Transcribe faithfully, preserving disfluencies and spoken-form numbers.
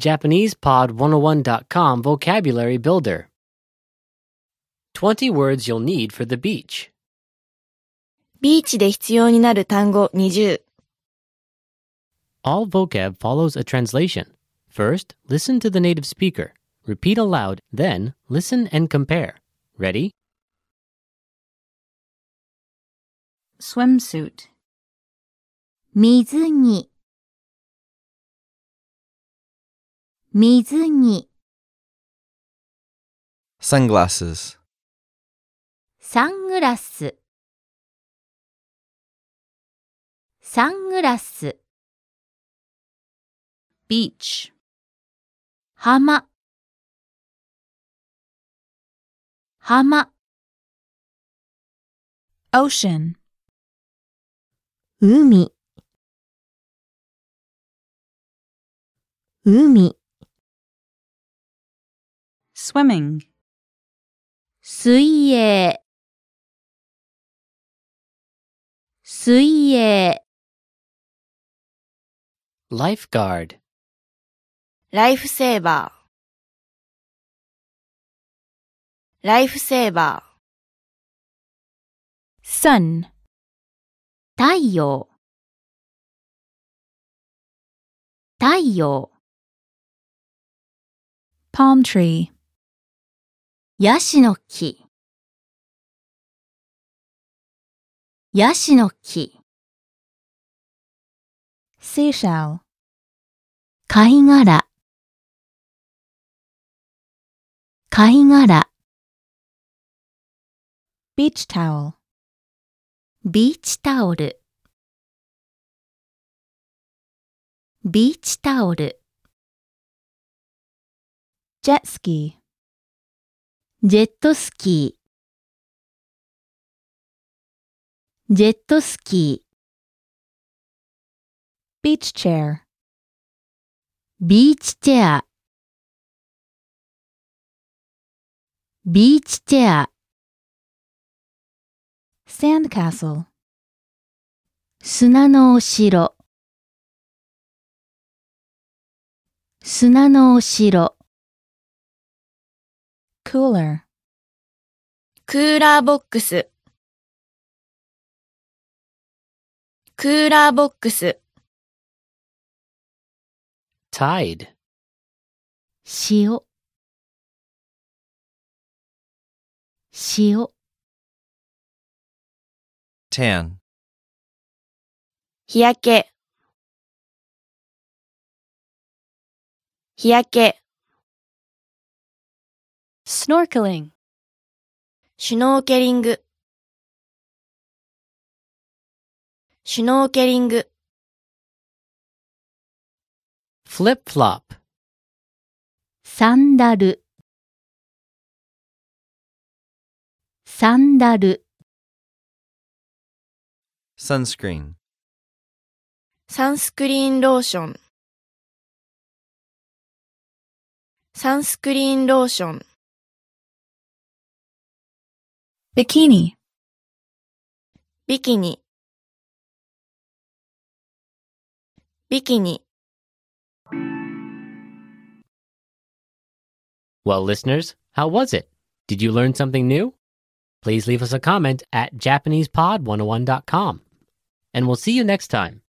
Japanese Pod one oh one dot com Vocabulary Builder. twenty words you'll need for the beach. ビーチで必要になる単語にじゅう。 All vocab follows a translation. First, listen to the native speaker. Repeat aloud, then listen and compare. Ready? swimsuit 水着水着 Sunglasses. サングラスサングラス beach 浜浜 ocean 海海 swimming 水泳水泳 Lifeguard. ライフセーバーライフセーバー sun 太陽太陽 palm tree ヤシの木ヤシの木 seashell 貝殻貝殻 beach towel ビーチタオルビーチタオル jet ski ジェットスキージェットスキー beach chair ビーチチェアビーチチェア sand castle 砂のお城砂のお城 cooler クーラーボックスクーラーボックス Tide. 塩塩 Tan. 日焼け日焼け snorkeling シュノーケリングシュノーケリング Flip-flop. サンダルサンダル Sunscreen. サンスクリーンローションサンスクリーンローション ビキニビキニビキニ Well, listeners, how was it? Did you learn something new? Please leave us a comment at Japanese Pod one oh one dot com. And we'll see you next time.